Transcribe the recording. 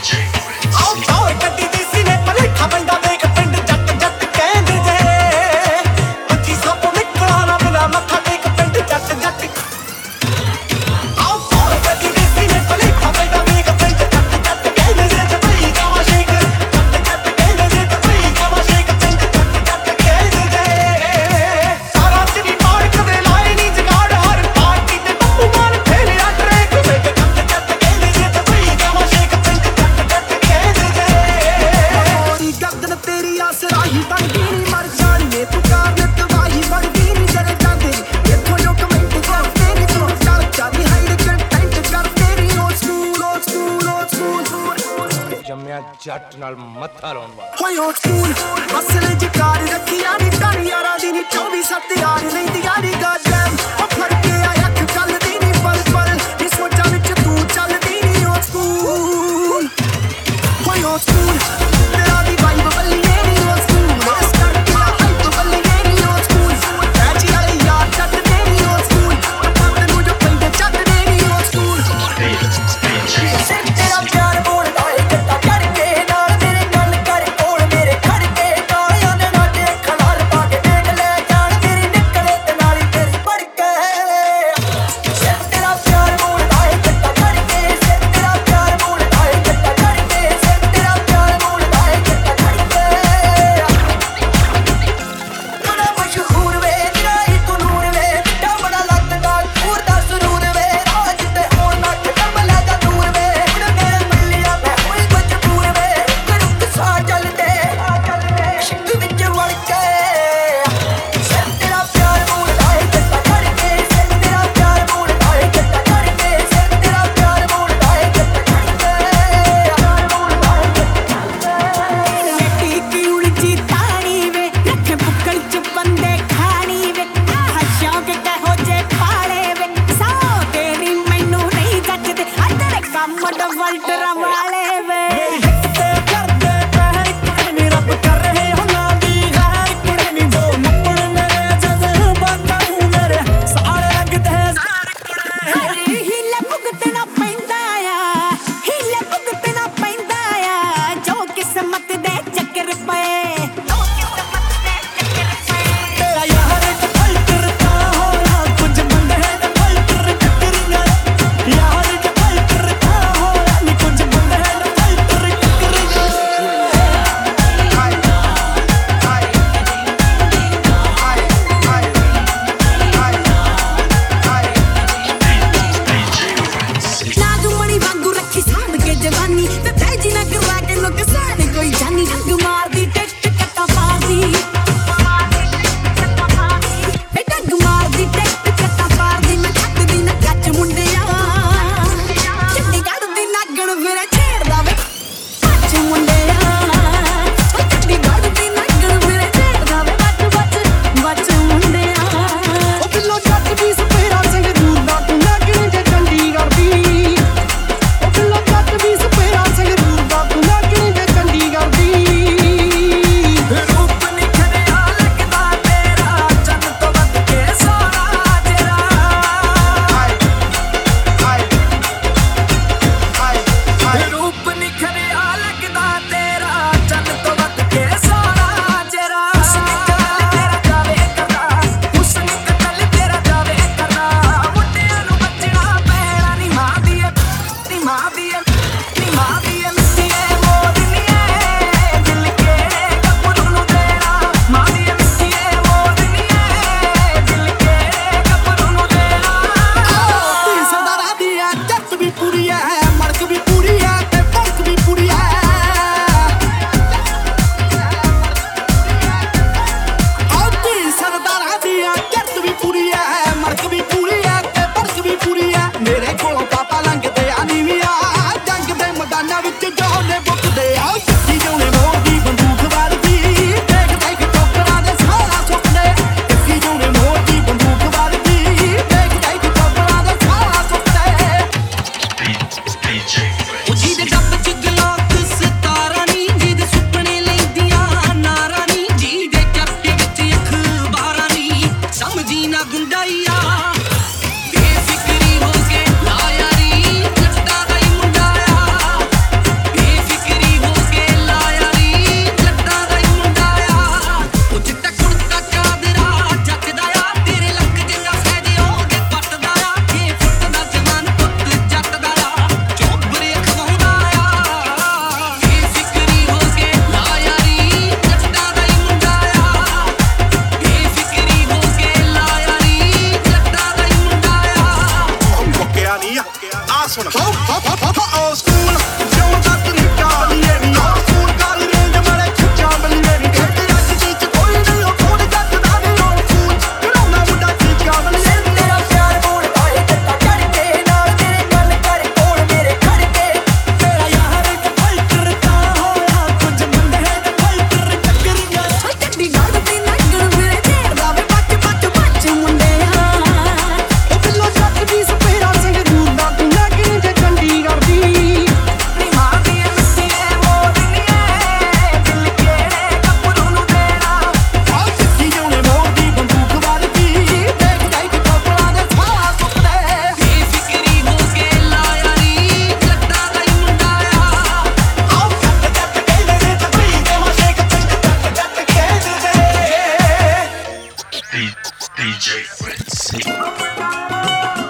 ਜੱਟ ਨਾਲ ਮੱਥਾ ਲਾਉਣ ਵਾਲਾ ਹੋਏ ਓ ਸਕੂਲ ਅਸਲ ਜਿਕਾਰ ਰੱਖੀਆਂ ਨੀ ਤਾਂ ਯਾਰਾਂ ਦੀ ਨੀ 24/7 ਯਾਰ ਲੈਂਦੀ ਯਾਰੀ ਗਾਜਮ ਉਹ ਫੜ ਕੇ ਆਇਆ ਅੱਖ ਚੱਲਦੀ ਨੀ ਪਲ ਪਲ ਨੀ ਸੋਚਾਂ ਵਿੱਚ ਤੂੰ ਚੱਲਦੀ ਨੀ ਓ ਸਕੂਲ ਹੋਏ ਓ ਸਕੂਲ ਤੇਰਾ ਦੀ ਵਾਈਬ ਬੱਲੀਏ ਨੀ ਓ ਸਕੂਲ ਇਸ ਕਰਕੇ ਹਾਈਪ ਬੱਲੀਏ ਨੀ ਓ ਸਕੂਲ ਐਜੀ ਵਾਲੇ ਯਾਰ ਚੱਟਦੇ ਨੀ ਓ ਸਕੂਲ ਪੱਤ ਨੂੰ ਜੋ ਪੈਂਦੇ ਚੱਟਦੇ ਨੀ ਓ ਸਕੂਲ ਸਿਰ ਤੇਰਾ ਪਿਆਰ ਬੋਲਦਾ ਏ ਜੱਟਾ ਚੜ ਕੇ ਨਾਲ ਮੇਰੇ ਗੱਲ ਕਰ ਕੋਲ ਮੇਰੇ ਖੜ ਕੇ ਕਾਲਿਆਂ ਦੇ ਨਾਲ ਦੇ ਖਲਾਰ ਪਾ ਕੇ ਦੇਖ ਲੈ ਜਾਣ ਤੇਰੀ ਨਿਕਲੇ ਤੇ ਨਾਲੀ ਤੇਰੀ ਪੜ ਕੇ ਸਿਰ ਤੇਰਾ ਪਿਆਰ ਬੋਲਦਾ ਏ ਜੱਟਾ ਚੜ ਕੇ ਸਿਰ ਤੇਰਾ ਪਿਆਰ ਬੋਲਦਾ ਏ ਜੱਟਾ ਚੜ ਕੇ ਸਿਰ ਤੇਰਾ ਪਿਆਰ ਬੋਲਦਾ ਏ ਜੱਟਾ ਚੜ ਕੇ ਬੜਾ ਮਸ਼ਹੂਰ ਵੇ ਤੇਰਾ ਹੀ ਤੂੰ ਨੂਰ ਵੇ ਡਾ ਬੜਾ ਲੱਗਦਾ ਪੂਰ ਦਾ ਸਰੂਰ ਵੇ ਰਾਜ ਤੇ ਹੁਣ ਨਾ ਖਤਮ ਲੈ ਜਾ ਦੂਰ ਵੇ ਹੁਣ ਮੇਰੇ ਮਿਲਿਆ ਮੈਂ ਹੋਈ ਮਜਬੂਰ ਵੇ ਰੁਕ ਸਾ ਚੱਲਦੇ ਸ਼ਿਕ ਵਿੱਚ ਵੜ ਕੇ ਸਿਰ ਤੇਰਾ ਪਿਆਰ ਬੋਲਦਾ ਏ ਜੱਟਾ ਚੜ ਕੇ ਸਿਰ ਤੇਰਾ ਪਿਆਰ ਬੋਲਦਾ ਏ ਜੱਟਾ ਚੜ ਕੇ ਸਿਰ ਤੇਰਾ ਪਿਆਰ ਬੋਲਦਾ ਏ ਜੱਟਾ ਚੜ ਕੇ ਮਿੱਟੀ ਕੀ ਉਲਝੀ ਤਾਣੀ ਵੇ ਰੱਖ ਬੁੱਕਲ ਚ ਬੰਦੇ ਖਾਣੀ ਵੇ ਆਹ ਸ਼ੌਕ ਕਹੋ ਜੇ ਪਾਲੇ ਵੇ ਸੋ ਤੇਰੀ ਮੈਨੂੰ ਨਹੀਂ ਜੱਜਦੇ ਆ ਤੇਰੇ ਕੰਮ ਡਵਲਟਰ ਵਾਲੇ ਵੇ ਤੇ ਕਰਦੇ ਪੈਰ ਕੁੜੇ ਰੱਬ ਕਰ ਰਹੇ ਹੋ ਨਾ ਦੀ ਗੈਰ ਕੁੜੇ ਨੀ ਜੋ ਮੁੱਪੜ ਮੇਰੇ ਜਜ਼ਬਾਤਾਂ ਨੂੰ ਮੇਰੇ ਸਾਰੇ ਲੱਗਦੇ ਜ਼ਾਰ ਕੁੜੇ ਹੀਲੇ ਭੁਗਤਣਾ ਪੈਂਦਾ ਆ ਹੀਲੇ ਭੁਗਤਣਾ ਪੈਂਦਾ ਆ ਜੋ ਕਿਸਮਤ ਦੇ ਚੱਕਰ ਪਏ ਤੇਰਾ ਯਾਰ ਡਫਲਟਰ ਤਾਂ ਹੋਇਆ ਕੁਝ ਬੰਦੇ ਡਫਲਟਰ ਟੱਕਰੀਆਂ ਯਾਰ ਡਫਲਟਰ ਤਾਂ ਹੋਇਆ ਨੀ ਕੁਝ ਬੰਦੇ ਡਫਲਟਰ ਟੱਕਰੀਆਂ ਨਾਗਮਣੀ ਵਾਂਗੂ ਰੱਖੀ ਸਾਂਭ ਕੇ ਜਵਾਨੀ ਤੇ ਤੈਜੀ ਨਾ ਕਰਾ ਕੇ ਨੁਕਸਾਨ ਕੋਈ ਜਾਨੀ ਅੱਗ ਮਾਰਦੀ ਟਿੱਕ ਕੱਟਾ ਮਾਰਦੀ ਵੇ ਡੱਗ ਮਾਰਦੀ ਟਿੱਕ ਕੱਟਾ ਮਾਰਦੀ ਮੈਂ ਛੱਡਦੀ ਨਾ ਕੱਚ ਮੁੰਡਿਆ ਚੰਡੀਗੜ੍ਹ ਦੀ ਨਾਗਣ ਫਿਰੇ ਛੇੜਦਾ ਵੇ ਕੱਚ ਮੁੰਡਿਆ ਚੰਡੀਗੜ੍ਹ ਦੀ ਨਾਗਣ ਫਿਰੇ ਛੇੜਦਾ ਵੇ ਬੱਚ ਮੁੰਡਿਆ ਉਹ ਬਿੱਲੋ ਜੱਟ ਵੀ ਸਪੇਰਾ ਸੰਗਰੂਰ ਦਾ ਤੂੰ ਨਾਗਣ ਜੇ ਚੰਡੀਗੜ੍ਹ ਦੀ ਉਹ ਬਿੱਲੋ ਜੱਟ ਵੀ ਸਪੇਰਾ ਸੰਗਰੂਰ ਦਾ ਤੂੰ ਨਾਗਣ ਜੇ ਚੰਡੀਗੜ੍ਹ ਦੀ ਰੂਪ ਨਿਖਰਿਆ ਲੱਗਦਾ ਤੇਰਾ ਚੰਨ ਤੋਂ ਵੱਧ ਕੇ ਸੋਹਣਾ ਤੇਰਾ ਰੂਪ ਨਿਖਰਿਆ ਲੱਗਦਾ ਤੇਰਾ ਚੰਨ ਤੋਂ ਵੱਧ ਕੇ ਸੋਹਣਾ ਤੇਰਾ ਹੁਸਨ ਕਤਲ ਤੇਰਾ ਜਾਵੇ ਕਰਨਾ ਹੁਸਨ ਕਤਲ ਤੇਰਾ ਜਾਵੇ ਕਰਨਾ ਮੁੰਡਿਆਂ ਨੂੰ ਬਚਣਾ ਪੈਣਾ ਨੀ ਮਾਂ ਦੀ ਨੀ ਮਾਂ ਦੀ ਨੀ ਮਾਂ ਦੀ ਮਿੱਠੀਏ ਮੋਦਨੀਏ ਦਿਲ ਕਿਹੜੇ ਗੱਭਰੂ ਨੂੰ ਦੇਣਾ ਮਾਂ ਦੀ ਮਿੱਠੀਏ ਮੋਦਨੀਏ ਦਿਲ ਕਿਹੜੇ ਗੱਭਰੂ ਨੂੰ ਦੇਣਾ ਤੀ ਸਰਦਾਰਾਂ ਦੀ ਐ ਜੱਟ ਵੀ ਪੂਰੀ ਐ ਮੜਕ ਵੀ ਪੂਰੀ ਐ ਤੇ ਫਰਕ ਵੀ ਪੂਰੀ ਐ ਤੀ ਸਰਦਾਰਾਂ ਦੀ ਐ ਜੱਟ ਵੀ ਪੂਰੀ ਐ ਮੜਕ ਵੀ ਪੂਰੀ ਐ ਤੇ ਫਰਕ ਵੀ ਪੂਰੀ ਐ ਮੇਰੇ ਕੋਲੋਂ ਪਾਪਾ ਲੰਘਦੇ ਆ ਨੀਵੀਆਂ ਜੰਗ ਦੇ ਮੈਦਾਨਾਂ ਵਿੱਚ ਜੋਨੇ ਬੁੱਕਦੇ ਆ ਜੱਟੀ ਜੋਨੇ ਮੋਦੀ ਬੰਦੂਕ ਵਰਦੀ ਦੇਖ ਦੇਖ ਚੋਕਰਾਂ ਦੇ ਸਾਰਾ ਸੁੱਕਦੇ ਜੱਟੀ ਜੋਨੇ ਮੋਦੀ ਬੰਦੂਕ ਵਰਦੀ ਦੇਖ ਦੇਖ ਚੋਕਰਾਂ ਦੇ ਸਾਰਾ ਸੁੱਕਦੇ ਉਹ ਜਿਹਦੇ ਡੱਬ ਚ ਗਲਾਕ ਸਿਤਾਰਾ ਨੀ ਜਿਹਦੇ ਸੁਪਨੇ ਲੈਂਦੀਆਂ ਨਾਰਾਂ ਨੀ ਜਿਹਦੇ ਚੱਪੇ ਵਿੱਚ ਅਖਬਾਰਾਂ ਨੀ ਸਮਝੀ ਨਾ ਗੁੰਡਾਈਆ ਬੇਫਿਕਰੀ ਹੋ ਕੇ ਲਾ ਯਾਰੀ ਜੱਟਾਂ ਦਾ ਹੀ ਮੁੰਡਾ ਆ ਬੇਫਿਕਰੀ ਸੁਣ ਓ ਸਕੂਲ ਜੋ ਤੱਕ ਨਿੱਕਾ ਬਲੀਏ ਨੀ ਓ ਸਕੂਲ ਕਾਲ ਰੇਂਜ ਮਾਰੇ ਖੁੱਚਾ ਬਲੀਏ ਨੀ ਖੇਡ ਅੱਜ ਦੀ ਚ ਕੋਈ ਨਹੀਂ ਉਹ ਫੋਨ ਕੱਟਦਾ ਨੀ ਓ ਸਕੂਲ ਕਰਾਉਣਾ ਮੁੰਡਾ ਚੀਚਾ ਬਲੀਏ ਨੀ ਤੇਰਾ ਪਿਆਰ ਮੋੜ ਪਾਏ ਜੱਟਾ ਚੜ ਕੇ ਨਾਲ ਤੇਰੇ ਗੱਲ ਕਰ ਕੋਲ ਮੇਰੇ ਖੜ ਕੇ ਤੇਰਾ ਯਾਰ ਇੱਕ ਫਿਲਟਰ ਤਾਂ ਹੋਇਆ ਕੁਝ ਮੁੰਡੇ ਦੇ ਫਿਲਟਰ ਟੱਕਰ ਗਿਆ ਚੱਡੀ ਗੱਲ ਤੇ ਲੱਗਣ ਮੇਰੇ ਢੇਰਦਾ ਵੇ ਬੱਚ ਮੁੰਡਿਆ ਉਹ ਬਿੱਲੋ ਜੱਟ ਦੀ ਸਪੇਰਾ ਸੰਗਰੂਰ ਦਾ ਤੂੰ ਲੱਗਣ ਤੇ ਚੰਡੀਗੜ੍ਹ ਦੀ ਨੀ ਮਾਰਦੀ ਐ ਮਿੱਟੀਏ ਮੋੜਨੀਏ ਦਿਲ ਕਿਹੜੇ ਗੱਭਰੂ ਨੂੰ ਦੇਣਾ ਆਹ ਸਿੱਕੀ ਜਾਉਣੇ ਮੋਰ ਦੀ ਬੰਦੂਕ ਵੱਜਦੀ ਦੇਖ ਦੇਖ ਕੋਪਲਾਂ ਦੇ ਸਾਹ ਸੁੱਕਦੇ ਬੇਫਿਕਰੀ ਹੋ ਕੇ ਲਾਇਆ ਨੀ ਜੱਟਾਂ ਦਾ ਹੀ ਮੁੰਡਾ ਆ ਆਹ ਕੱਟ ਕੱਟ ਕੇ ਮੇਰੇ ਤੇ ਪਈ ਦੇ ਮਸ਼ੇ ਕੱਟ ਕੱਟ ਕੇ ਦੇ DJ Fritzy.